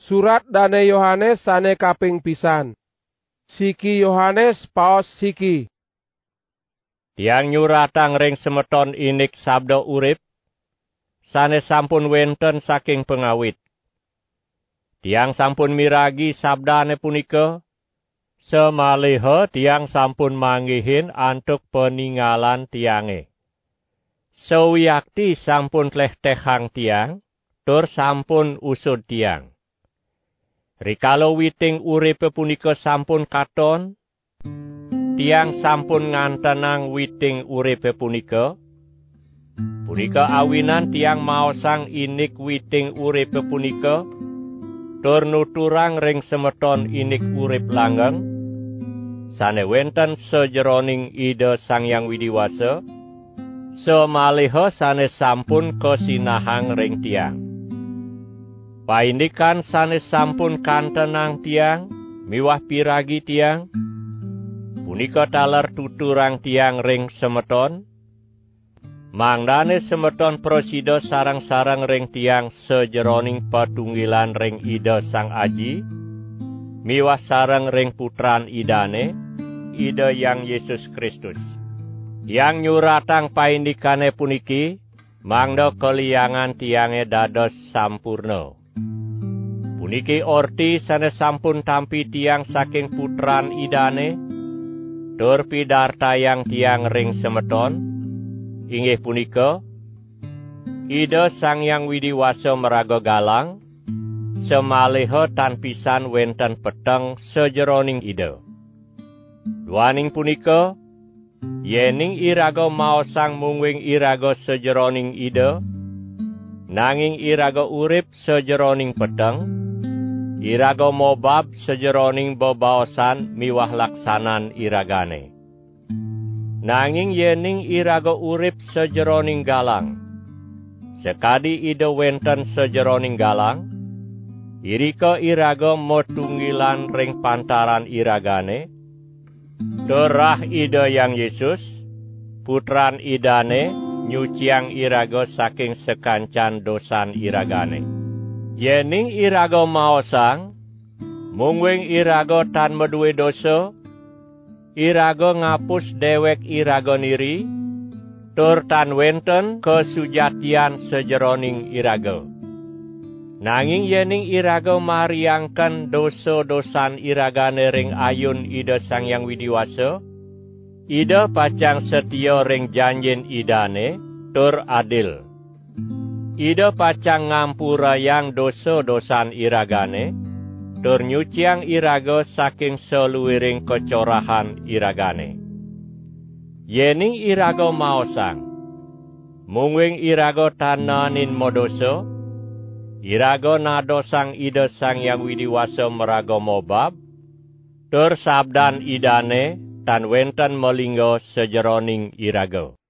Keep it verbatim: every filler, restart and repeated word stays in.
Surat Dane Yohanes sane kaping pisan. Siki Yohanes paos siki. Tiang nyuratang ring semeton inik sabda urip, sane sampun wenten saking pengawit. Tiang sampun miragi sabdane punika, semaliha tiang sampun manggihin antuk peninggalan tiange. Sewiyakti sampun tlehtehang tiang, tur sampun usud tiang. Rikala witing uripe punika sampun katon, tiang sampun ngantenang witing uripe punika. Punika awinan tiang maosang inik witing uripe punika, tur nuturang ring semeton inik urip langgeng, sane wenten sajeroning Ida Sang Hyang Widiwasa, semaliha sane sampun kasinahang ring tiang. Paindikan sane sampun kantenang tiang, miwah piragi tiang, punika taler tuturang tiang ring semeton, mangdane semeton prosida sarang-sarang ring tiang sejeroning patunggilan ring Ida Sang Aji, miwah sareng ring putran Idane, Ida Hyang Yesus Kristus. Yang nyuratang paindikane puniki, mangda keliangan tiange dados sampurna. Puniki orti sane sampun tampi tiang saking putran Idane, tur pidartayang tiang ring semeton, inggih punika, Ida Sang Hyang Widiwasa meraga galang, semaliha tan pisan wenten peteng sejeroning Ida. Duaning punika, yening iraga maosang mungwing iraga sejeroning Ida, nanging iraga urip sejeroning peteng, iraga mobab sejeroning bebaosan miwah laksanan iragane. Nanging yening iraga urip sejeroning galang, sekadi Ida wenten sejeroning galang, irika iraga motunggilan ring pantaran iragane, Turah Ida Hyang Yesus, putran Idane, nyuciang iraga saking sekancan dosan iragane. Yening iraga maosang, mungwing iraga tan meduwe dosa, iraga ngapus dewek iraga niri, tur tan wenten kesujatian sejeroning iraga. Nanging yening iraga mariangken dosa-dosan iragane ring ayun Ida Sang Hyang Widiwasa, Ida pacang setia ring janjin Idane, tur adil. Ida pacang ngampurayang dosa-dosan iragane, tur nyuciang iraga saking seluwiring kecorahan iragane. Yening iraga maosang, mungwing iraga tananin modoso, iraga nadosang Ida Sang Hyang Widiwasa meraga mobab, tur sabdan Idane tan wenten melinggo sejeroning iraga.